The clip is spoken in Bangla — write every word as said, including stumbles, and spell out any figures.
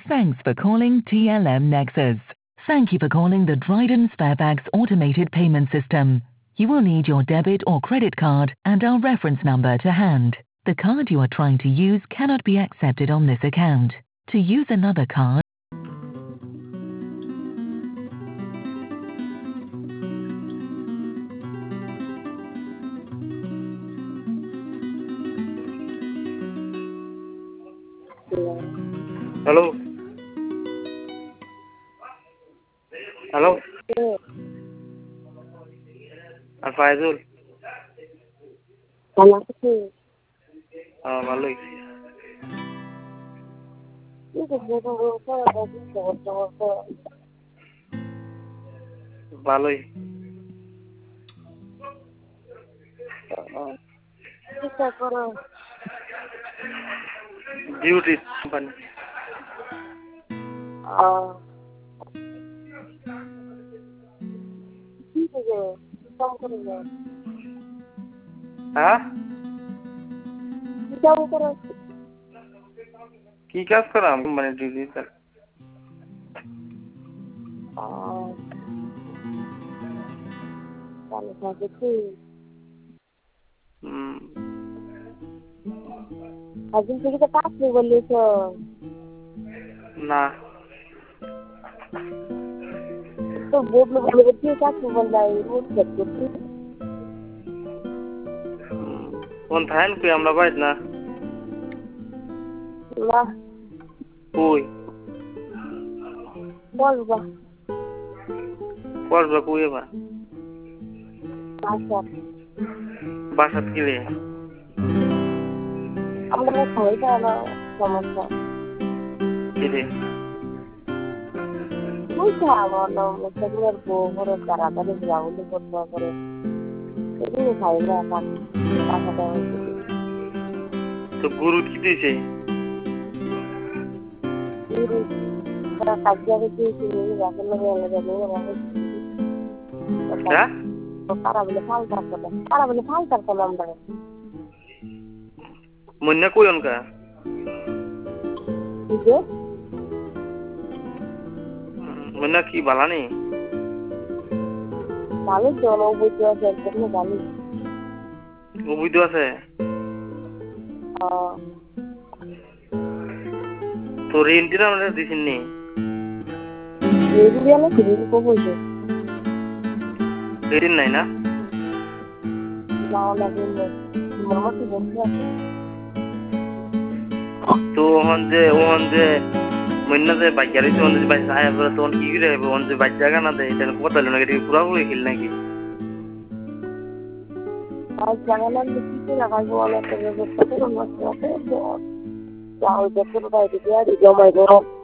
Thanks for calling T L M Nexus. Thank you for calling the Dryden Sparebags automated payment system. You will need your debit or credit card and our reference number to hand. The card you are trying to use cannot be accepted on this account. To use another card, Hello. Hello. আর ফায়জুল ভালো আছি। হ্যাঁ ভালোই। ভালোই। Duty company. হ্যাঁ কি কাজ করাম মানে ডিউটি একদিন থেকে তো কাজ নেই বললিস না তো বদলে বলে কি কাজ বল নাই রোজ চেক করছি কোন থাইন কই আমরা বাইত না না কই বলবা বলবা কই বা আচ্ছা বাসাত গেলে আমরা খাইতা না সমস্যা কি রে বুঝা বলো সেগুলোর বড় তাড়াতাড়ি যাওয়ালে করতে পারে এগুলো খাই না টাকাটা তো গুরু কি দিছে গুরু তারা কাজে গেছে রাখেন না আলাদা আলাদা হ্যাঁ তারা বলে ফালতা করে তারা বলে ফালতা করে আমরা মুন্না কই অনকা বুঝে মুন্না কি বালানি ভালো চলো বুঝতে আছে একদম ভালো ও বুঝতে আছে তো রেন্টিনা আমরা দিছেন নি রেডি গেলে কি কো বলছে রেন্ট নাই না না না বললো মামা কি বলছে তো ওহন যে ওহন যে মুন্না যে বাইকারি তো ওহন যে বাইক আয়া বলে তো ওহন কি করে ওহন যে বাইক জায়গা না দেয় এটা কথা হলো নাকি পুরা পুরি খেল নাকি আর জানালাম কি কি লাগাই বলা তো কত নষ্ট আছে তো যাও দেখো বাইরে গিয়ে জমাই করো